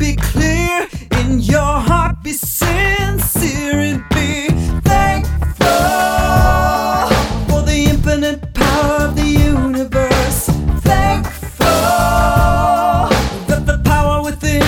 be clear, in your heart be sincere, and be thankful for the infinite power of the universe. Thankful that the power within